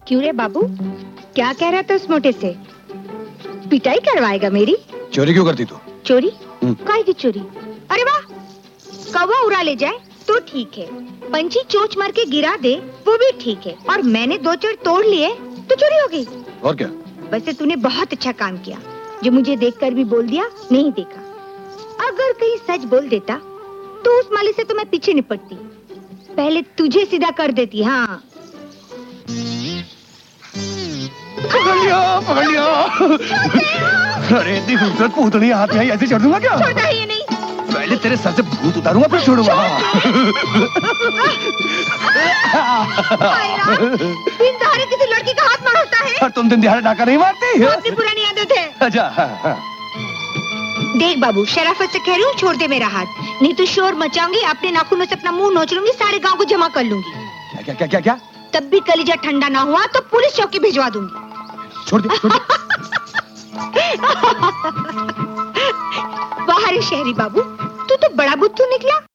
क्यों रे बाबू, क्या कह रहा था उस मोटे से? पिटाई करवाएगा मेरी? चोरी क्यों करती तू? चोरी? काहे की चोरी? अरे वाह, कौवा उड़ा ले जाए तो ठीक है, पंछी चोंच मार के गिरा दे वो भी ठीक है, और मैंने 2 चढ़ तोड़ लिए तो चोरी हो गई। और क्या? वैसे तूने बहुत अच्छा काम किया, जो मुझे देखकर भी बोल दिया नहीं देखा। अगर कहीं सच बोल देता तो उस माली से तो मैं पीछे निपटती, पहले तुझे सीधा कर देती। हाँ पकड़ लिया, पकड़ लिया। अरे इतनी खूबसूरत पूतली हाथ में आई, ऐसे छोड़ दूंगा क्या? छोड़ता ही नहीं। पहले तेरे सर से भूत उतारूंगा फिर छोड़ूंगा। दिन दहाड़े किसी लड़की का हाथ मारता है? और तुम दिन दिहाड़े डाका नहीं मारती? अपनी पुरानी आदत है। अच्छा। देख बाबू, शराफत से कह रही हूँ, छोड़ दे मेरा हाथ, नहीं तो शोर मचाऊंगी, अपने नाखूनों से अपना मुंह नोच लूंगी, सारे गांव को जमा कर लूंगी। क्या क्या क्या क्या? तब भी कलेजा ठंडा ना हुआ तो पुलिस चौकी भिजवा दूंगी। छोड़ दे, छोड़ दे। बाहर शहरी बाबू, तू तो बड़ा बुद्धू निकला।